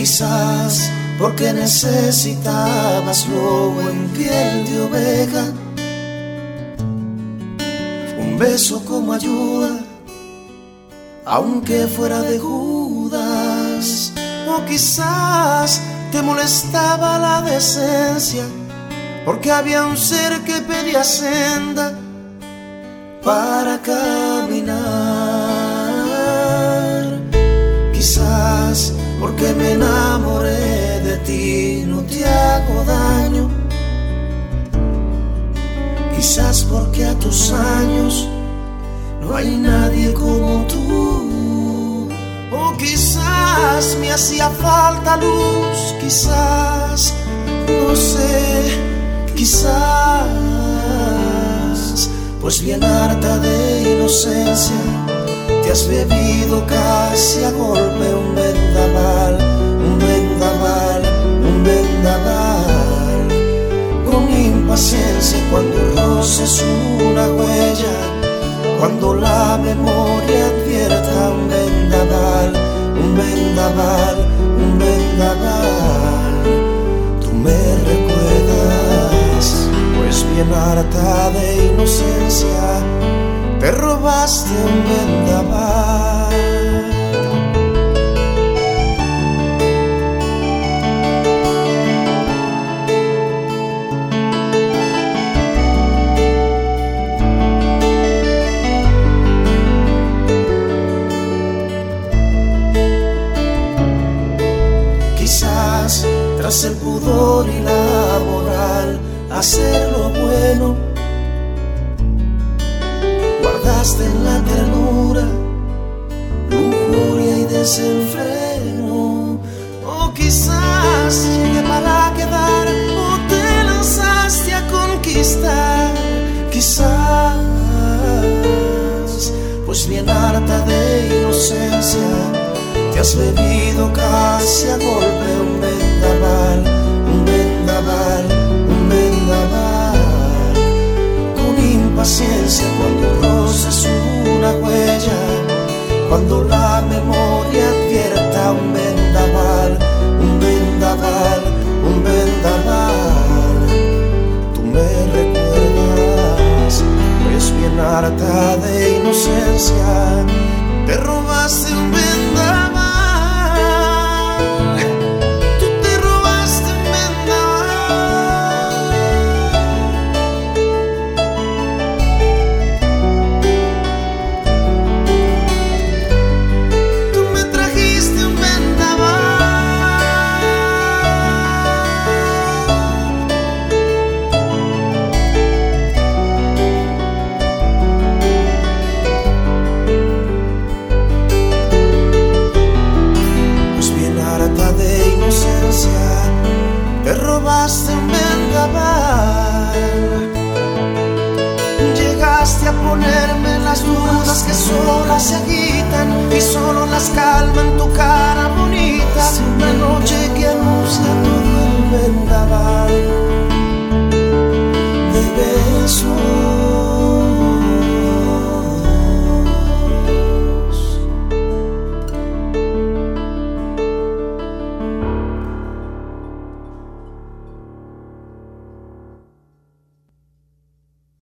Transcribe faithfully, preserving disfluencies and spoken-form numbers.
Quizás porque necesitabas lobo en piel de oveja, un beso como ayuda, aunque fuera de Judas. O quizás te molestaba la decencia, porque había un ser que pedía senda para caminar. Quizás porque me enamoré de ti no te hago daño. Quizás porque a tus años no hay nadie como tú. O quizás me hacía falta luz, quizás, no sé, quizás, pues bien harta de inocencia te has bebido casi a golpe un vendaval, un vendaval, un vendaval. Con impaciencia cuando roces una huella, cuando la memoria advierta un vendaval, un vendaval, un vendaval. Tú me recuerdas, pues bien harta de inocencia te robaste un vendaval. Quizás tras el pudor y la moral hacer lo bueno, guardaste en la ternura lujuria y desenfreno. O quizás llegué para quedar o te lanzaste a conquistar. Quizás, pues bien harta de inocencia te has bebido casi a golpe un vendaval, un vendaval, un vendaval. Con impaciencia cuando roces una huella, cuando la memoria advierta un vendaval, un vendaval, un vendaval. Tú me recuerdas, pues bien harta de inocencia te robaste un vendaval. Tú te robaste un vendaval. Tú me trajiste un vendaval. Pues bien harta de inocencia te robaste un vendaval. Llegaste a ponerme las dudas que solas se agitan y solo las calman tu cara bonita. Una noche que anuncia todo el vendaval.